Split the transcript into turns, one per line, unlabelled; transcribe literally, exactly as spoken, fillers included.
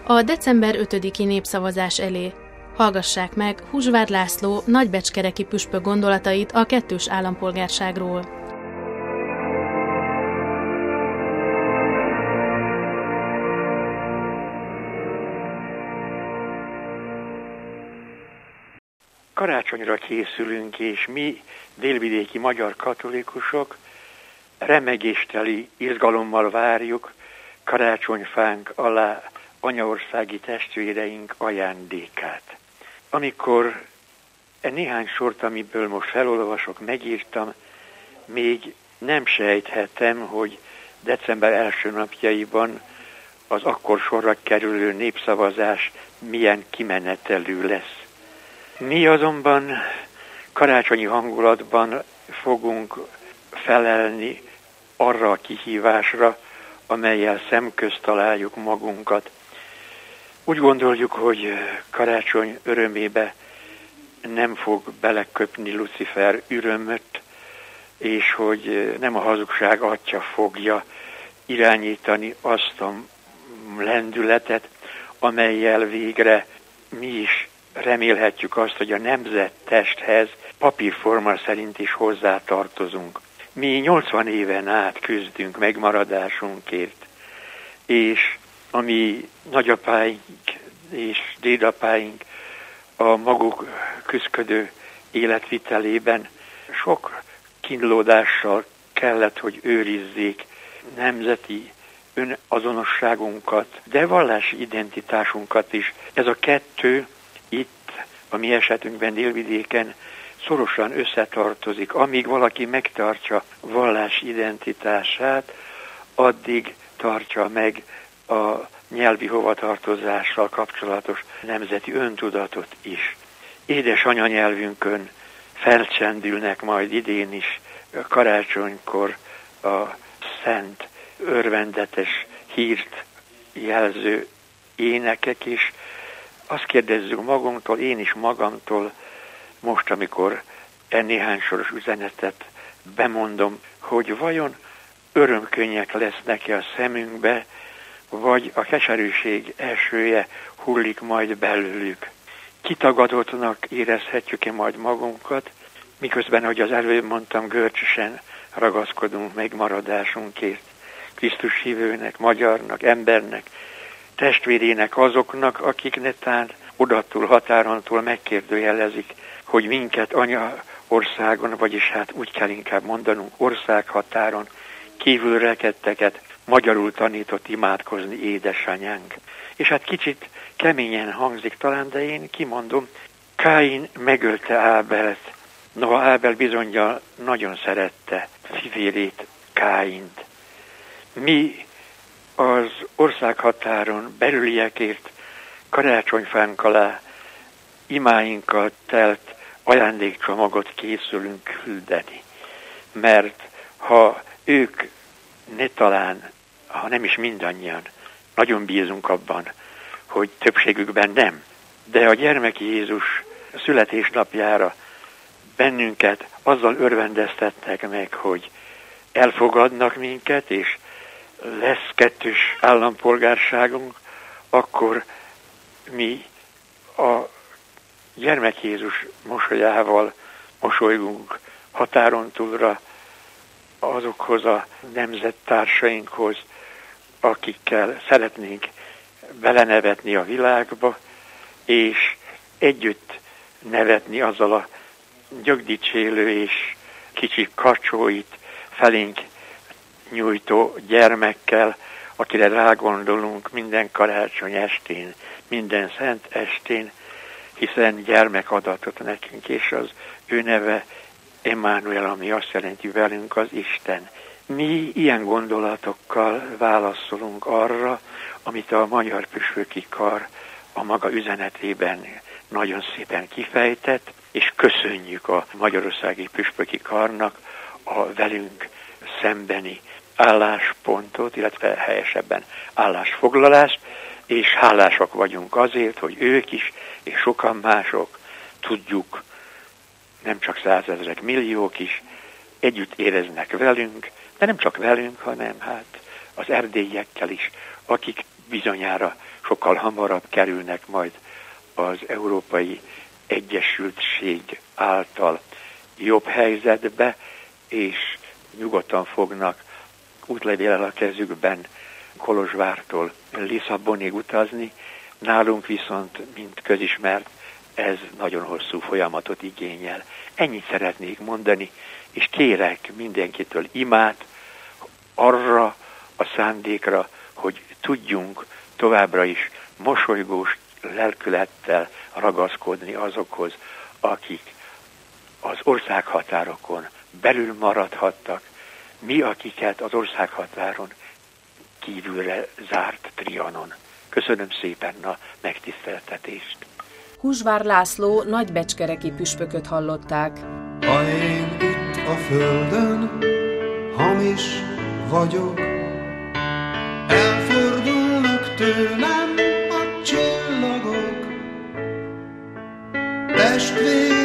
a december ötödiki népszavazás elé. Hallgassák meg Húsvár László nagybecskereki püspök gondolatait a kettős állampolgárságról.
Karácsonyra készülünk, és mi, délvidéki magyar katolikusok, remegésteli izgalommal várjuk karácsonyfánk alá anyaországi testvéreink ajándékát. Amikor e néhány sort, amiből most felolvasok, megírtam, még nem sejthetem, hogy december első napjaiban az akkor sorra kerülő népszavazás milyen kimenetelű lesz. Mi azonban karácsonyi hangulatban fogunk felelni arra a kihívásra, amellyel szemközt találjuk magunkat. Úgy gondoljuk, hogy karácsony örömébe nem fog beleköpni Lucifer ürömöt, és hogy nem a hazugság atya fogja irányítani azt a lendületet, amellyel végre mi is remélhetjük azt, hogy a nemzettesthez papírforma szerint is hozzátartozunk. Mi nyolcvan éven át küzdünk megmaradásunkért, és a mi nagyapáink és dédapáink a maguk küszködő életvitelében sok kínlódással kellett, hogy őrizzék nemzeti önazonosságunkat, de vallási identitásunkat is. Ez a kettő itt, a mi esetünkben délvidéken szorosan összetartozik. Amíg valaki megtartja vallási identitását, addig tartja meg a nyelvi hovatartozással kapcsolatos nemzeti öntudatot is. Édes anyanyelvünkön felcsendülnek majd idén is karácsonykor a szent, örvendetes hírt jelző énekek is. Azt kérdezzük magunktól, én is magamtól, most, amikor e néhány soros üzenetet bemondom, hogy vajon örömkönnyek lesznek-e a szemünkbe, vagy a keserűség esője hullik majd belőlük. Kitagadottnak érezhetjük-e majd magunkat, miközben, ahogy az előbb mondtam, görcsösen ragaszkodunk megmaradásunkért. Krisztus hívőnek, magyarnak, embernek, testvérének, azoknak, akik netán odattól, határontól megkérdőjelezik, hogy minket anya országon, vagyis hát úgy kell inkább mondanunk, országhatáron kívül rekedteket magyarul tanított imádkozni édesanyánk. És hát kicsit keményen hangzik talán, de én kimondom, Káin megölte Ábelt, noha Ábel bizonnyal nagyon szerette fivérét, Káint. Mi az országhatáron belüliekért karácsonyfánk alá imáinkkal telt ajándékcsomagot készülünk küldeni. Mert ha ők ne talán, ha nem is mindannyian, nagyon bízunk abban, hogy többségükben nem, de a gyermek Jézus születésnapjára bennünket azzal örvendeztettek meg, hogy elfogadnak minket, és lesz kettős állampolgárságunk, akkor mi a gyermek Jézus mosolyával mosolygunk határon túlra azokhoz a nemzettársainkhoz, akikkel szeretnénk belenevetni a világba, és együtt nevetni azzal a nyögdicsélő és kicsi kacsóit felénk nyújtó gyermekkel, akire rágondolunk minden karácsony estén, minden szent estén, hiszen gyermek adatot nekünk, és az ő neve Emmanuel, ami azt jelenti velünk az Isten. Mi ilyen gondolatokkal válaszolunk arra, amit a Magyar Püspöki Kar a maga üzenetében nagyon szépen kifejtett, és köszönjük a Magyarországi Püspöki Karnak a velünk szembeni álláspontot, illetve helyesebben állásfoglalást, és hálásak vagyunk azért, hogy ők is, és sokan mások tudjuk, nem csak százezrek, milliók is együtt éreznek velünk, de nem csak velünk, hanem hát az erdélyiekkel is, akik bizonyára sokkal hamarabb kerülnek majd az Európai Egyesültség által jobb helyzetbe, és nyugodtan fognak útlevéllel a kezükben Kolozsvártól Lisszabonig utazni. Nálunk viszont, mint közismert, ez nagyon hosszú folyamatot igényel. Ennyit szeretnék mondani, és kérek mindenkitől imát arra a szándékra, hogy tudjunk továbbra is mosolygós lelkülettel ragaszkodni azokhoz, akik az országhatárokon belül maradhattak, mi, akiket az országhatáron kívülre zárt Trianon. Köszönöm szépen a megtiszteltetést.
Húsvár László nagybecskereki püspököt hallották.
Ha én itt a földön hamis vagyok, elfordulnak tőlem a csillagok, testvér